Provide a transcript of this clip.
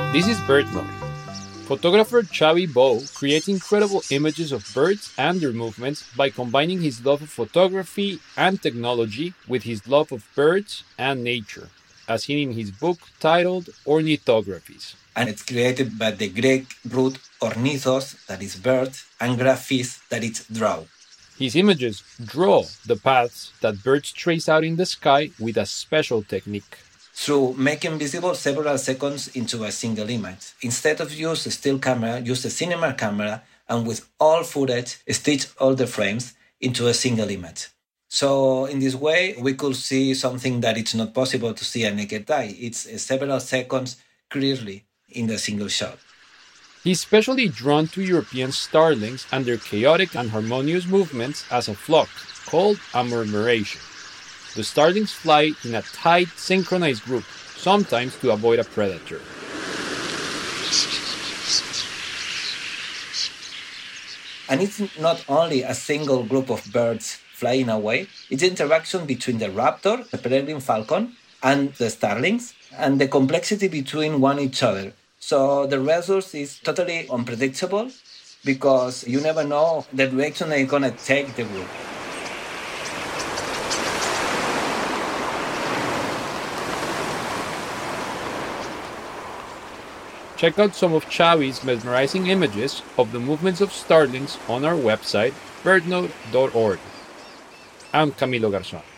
This is BirdNote. Photographer Xavi Bou creates incredible images of birds and their movements by combining his love of photography and technology with his love of birds and nature, as seen in his book titled Ornithographies. And it's created by the Greek root ornithos, that is bird, and graphis, that is draw. His images draw the paths that birds trace out in the sky with a special technique. Through making visible several seconds into a single image. Instead of use a still camera, use a cinema camera, and with all footage, stitch all the frames into a single image. So in this way, we could see something that it's not possible to see a naked eye. It's several seconds clearly in the single shot. He's especially drawn to European starlings and their chaotic and harmonious movements as a flock, called a murmuration. The starlings fly in a tight, synchronized group, sometimes to avoid a predator. And it's not only a single group of birds flying away, it's the interaction between the raptor, the peregrine falcon, and the starlings, and the complexity between one each other. So the result is totally unpredictable because you never know the direction they're going to take the group. Check out some of Xavi's mesmerizing images of the movements of starlings on our website, birdnote.org. I'm Camilo Garzón.